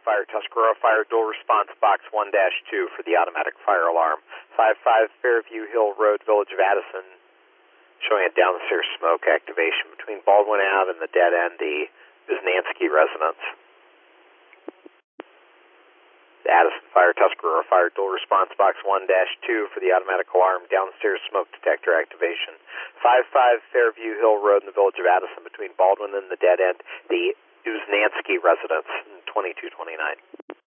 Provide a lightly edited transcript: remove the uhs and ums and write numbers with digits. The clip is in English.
Fire Tuscarora Fire, dual response box 1-2 for the automatic fire alarm. 55 Fairview Hill Road, Village of Addison, showing a downstairs smoke activation between Baldwin Ave and the dead end, the Wisnansky residence. Addison Fire, Tuscarora Fire, dual response box 1-2 for the automatic alarm, downstairs smoke detector activation. 55 Fairview Hill Road in the Village of Addison between Baldwin and the dead end, the Wisnansky residence, 2229.